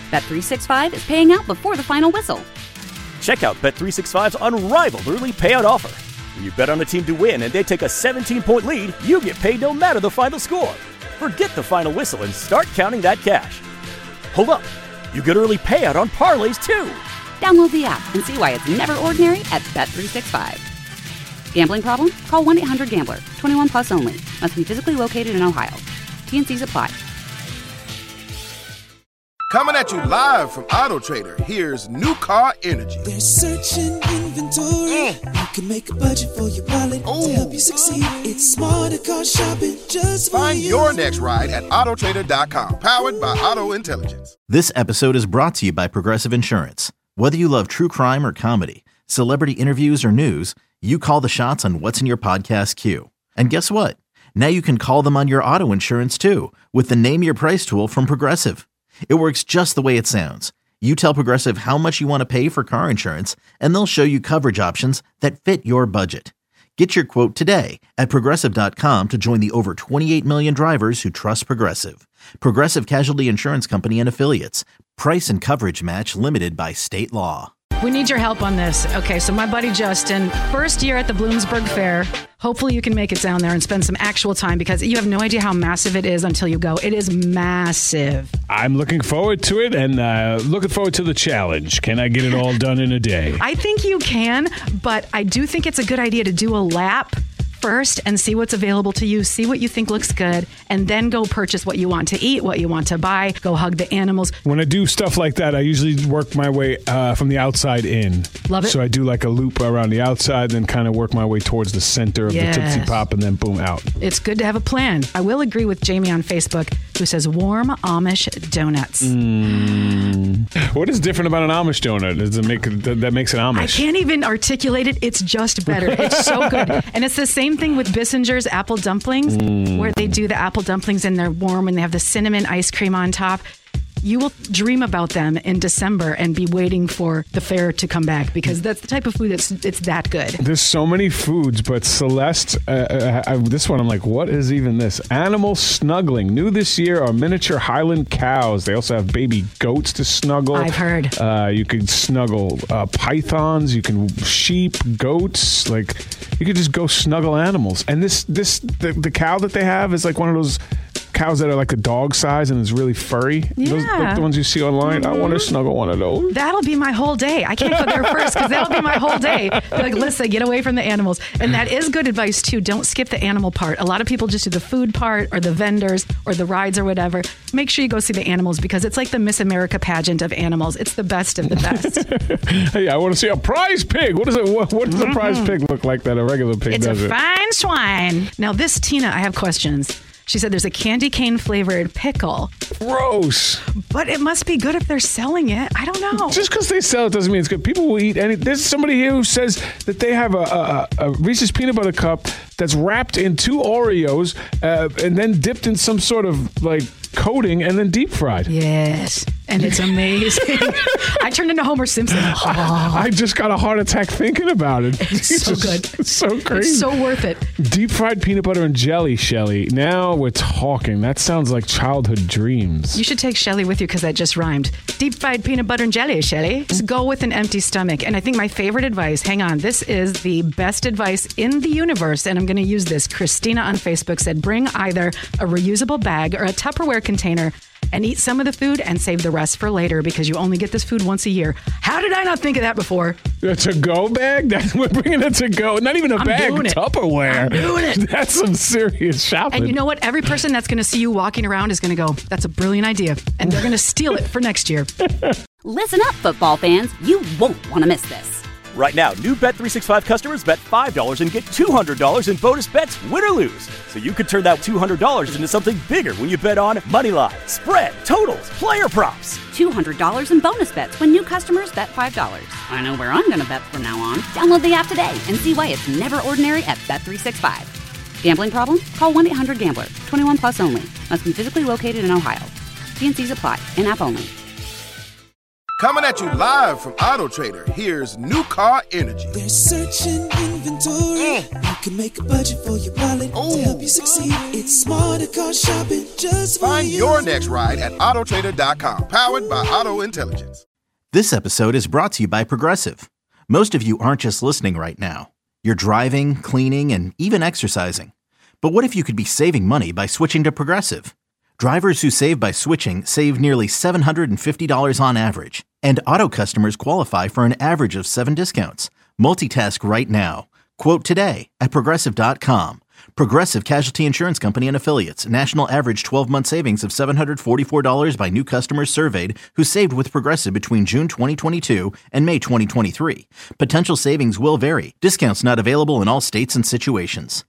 Bet365 is paying out before the final whistle. Check out Bet365's unrivaled early payout offer. When you bet on a team to win and they take a 17-point lead, you get paid no matter the final score. Forget the final whistle and start counting that cash. Hold up. You get early payout on parlays, too. Download the app and see why it's never ordinary at Bet365. Gambling problem? Call 1-800-GAMBLER. 21 plus only. Must be physically located in Ohio. T&Cs apply. Coming at you live from Auto Trader, here's New Car Energy. They're searching inventory. You can make a budget for your wallet to help you succeed. It's smarter car shopping just for you. Find your next ride at autotrader.com. Powered by Auto Intelligence. This episode is brought to you by Progressive Insurance. Whether you love true crime or comedy, celebrity interviews or news, you call the shots on what's in your podcast queue. And guess what? Now you can call them on your auto insurance too with the Name Your Price tool from Progressive. It works just the way it sounds. You tell Progressive how much you want to pay for car insurance, and they'll show you coverage options that fit your budget. Get your quote today at Progressive.com to join the over 28 million drivers who trust Progressive. Progressive Casualty Insurance Company and Affiliates. Price and coverage match limited by state law. We need your help on this. Okay, so my buddy Justin, first year at the Bloomsburg Fair. Hopefully you can make it down there and spend some actual time because you have no idea how massive it is until you go. It is massive. I'm looking forward to it and looking forward to the challenge. Can I get it all done in a day? I think you can, but I do think it's a good idea to do a lap first and see what's available to you, see what you think looks good, and then go purchase what you want to eat, what you want to buy, go hug the animals. When I do stuff like that, I usually work my way from the outside in. Love it. So I do like a loop around the outside, then kind of work my way towards the center of the Tootsie Pop, and then boom, out. It's good to have a plan. I will agree with Jamie on Facebook, who says warm Amish donuts. What is different about an Amish donut? Does it make that makes it Amish? I can't even articulate it. It's just better. It's so good. And it's the same thing with Bissinger's apple dumplings, where they do the apple dumplings and they're warm and they have the cinnamon ice cream on top. You will dream about them in December and be waiting for the fair to come back because that's the type of food it's that good. There's so many foods, but Celeste, this one I'm like, what is even this? Animal snuggling. New this year are miniature Highland cows. They also have baby goats to snuggle. I've heard. You can snuggle pythons. You can sheep, goats. Like you could just go snuggle animals. And the cow that they have is like one of those cows that are like a dog size and is really furry. Yeah. Those, like the ones you see online. I want to snuggle one of those. That'll be my whole day. I can't go there first because that'll be my whole day. Be like, Lisa, get away from the animals. And that is good advice too. Don't skip the animal part. A lot of people just do the food part or the vendors or the rides or whatever. Make sure you go see the animals because it's like the Miss America pageant of animals. It's the best of the best. Hey, I want to see a prize pig. What does a prize pig look like that a regular pig it's does? It's a fine swine. Now this, Tina, I have questions. She said there's a candy cane flavored pickle. Gross. But it must be good if they're selling it. I don't know. Just because they sell it doesn't mean it's good. People will eat any. There's somebody here who says that they have a Reese's peanut butter cup that's wrapped in 2 Oreos and then dipped in some sort of like coating and then deep fried. Yes. And it's amazing. I turned into Homer Simpson. I just got a heart attack thinking about it. It's so good. It's so crazy. It's so worth it. Deep fried peanut butter and jelly, Shelly. Now we're talking. That sounds like childhood dreams. You should take Shelly with you because that just rhymed. Deep fried peanut butter and jelly, Shelly. Just go with an empty stomach. And I think my favorite advice, hang on, this is the best advice in the universe. And I'm going to use this. Christina on Facebook said, bring either a reusable bag or a Tupperware container and eat some of the food and save the rest for later because you only get this food once a year. How did I not think of that before? A to-go bag? We're bringing it to go. Not even a bag. Tupperware. I'm doing it. That's some serious shopping. And you know what? Every person that's going to see you walking around is going to go, that's a brilliant idea. And they're going to steal it for next year. Listen up, football fans. You won't want to miss this. Right now, new Bet365 customers bet $5 and get $200 in bonus bets, win or lose. So you could turn that $200 into something bigger when you bet on moneyline, spread, totals, player props. $200 in bonus bets when new customers bet $5. I know where I'm going to bet from now on. Download the app today and see why it's never ordinary at Bet365. Gambling problem? Call 1-800-GAMBLER. 21 plus only. Must be physically located in Ohio. T&Cs apply. In-app only. Coming at you live from Auto Trader, here's New Car Energy. There's searching inventory. You can make a budget for your wallet to help you succeed. It's smarter car shopping just for Find you. your next ride at autotrader.com, powered by Auto Intelligence. This episode is brought to you by Progressive. Most of you aren't just listening right now. You're driving, cleaning, and even exercising. But what if you could be saving money by switching to Progressive? Drivers who save by switching save nearly $750 on average. And auto customers qualify for an average of 7 discounts. Multitask right now. Quote today at Progressive.com. Progressive Casualty Insurance Company and Affiliates. National average 12-month savings of $744 by new customers surveyed who saved with Progressive between June 2022 and May 2023. Potential savings will vary. Discounts not available in all states and situations.